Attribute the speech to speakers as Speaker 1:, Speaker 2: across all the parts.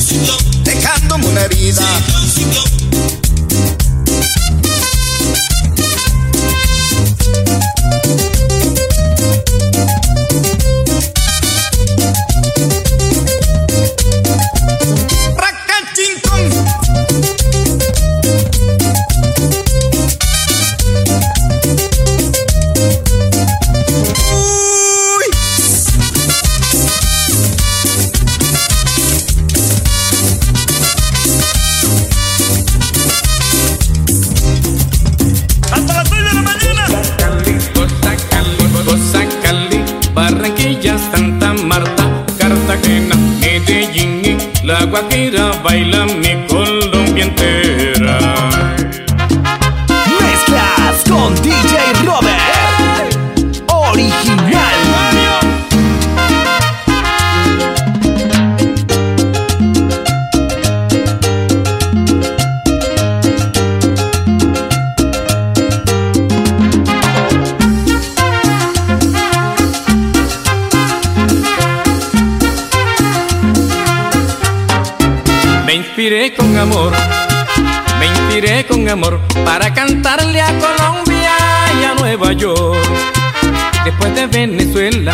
Speaker 1: dejándome una herida.
Speaker 2: Barranquilla, Santa Marta, Cartagena, Medellín, La Guajira, baila mi Colombia entera.
Speaker 3: Mezclas con DJ Robert, original.
Speaker 2: Me inspiré con amor para cantarle a Colombia y a Nueva York. Después de Venezuela,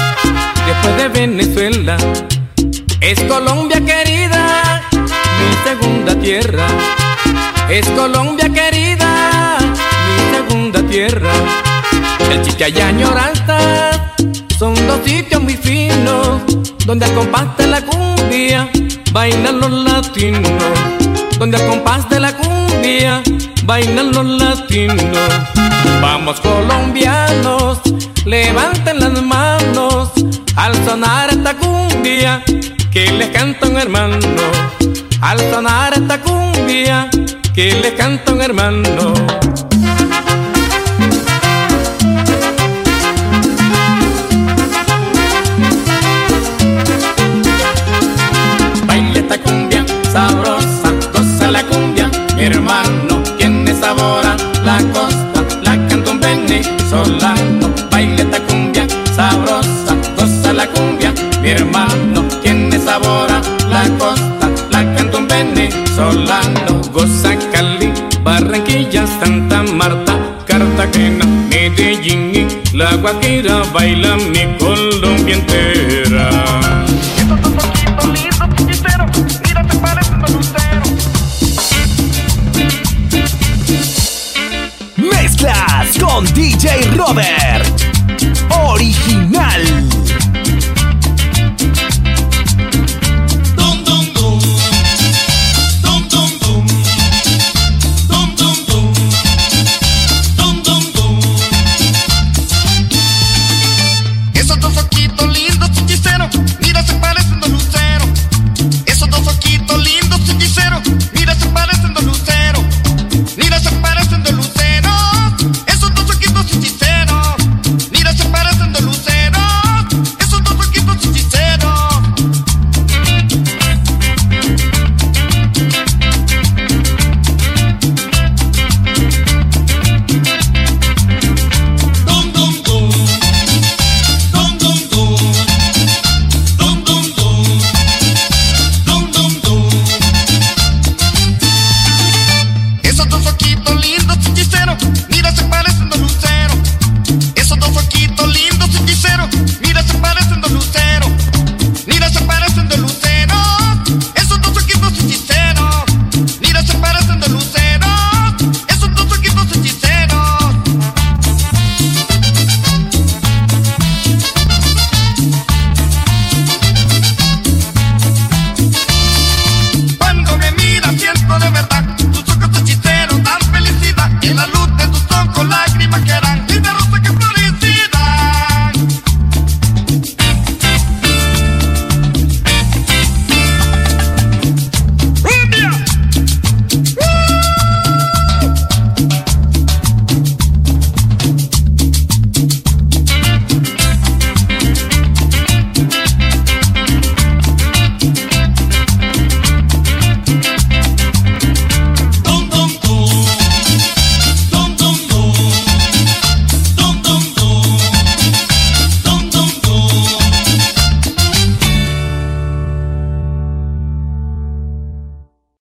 Speaker 2: es Colombia querida, mi segunda tierra. Es Colombia querida, mi segunda tierra. El Chicha y Añoranta son dos sitios muy finos, donde al compás de la cumbia bailan los latinos, donde al compás de la cumbia bailan los latinos. Vamos colombianos, levanten las manos al sonar esta cumbia que les canta un hermano. Al sonar esta cumbia que les canta un hermano. Esta cumbia sabrosa, goza la cumbia, mi hermano, tiene sabor a la costa, la canta un venezolano. Baila esta cumbia sabrosa, goza la cumbia, mi hermano, tiene sabor a la costa, la canta un venezolano. Goza Cali, Barranquilla, Santa Marta, Cartagena, Medellín, La Guajira, baila mi Colombia entera.
Speaker 3: Mezclas con DJ Robert.